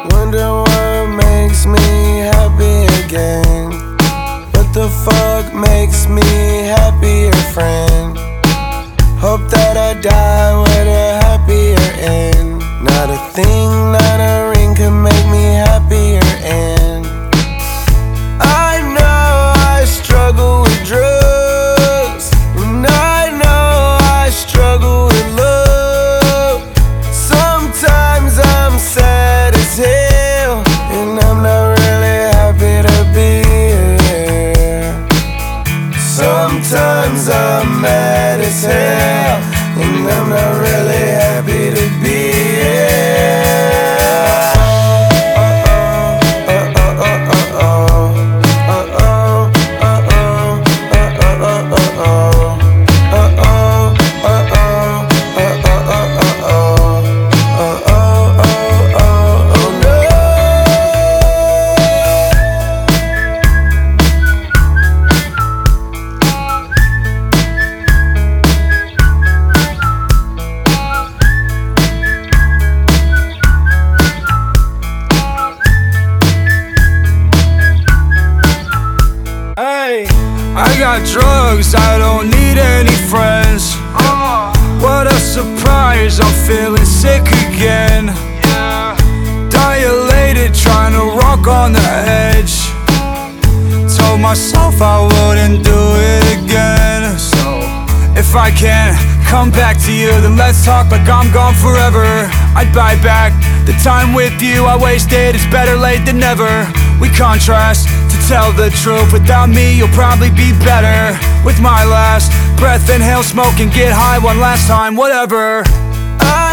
Wonder what makes me happy again. What the fuck makes me happier, friend? Hope that I die with a happier end. Not a thing, not a ring could make me happier, and I know I struggle with drugs, and I know I struggle with love. Sometimes I'm sad as hell, and I'm not really happy to be here. Sometimes I'm mad as hell, and I'm not really happy to be here. I got drugs, I don't need any friends. What a surprise, I'm feeling sick again. Dilated, trying to rock on the edge. Told myself I wouldn't do it again. So if I can't come back to you, then let's talk like I'm gone forever. I'd buy back the time with you I wasted. It's better late than never. We contrast, to tell the truth. Without me you'll probably be better. With my last breath, inhale smoke and get high one last time, whatever. I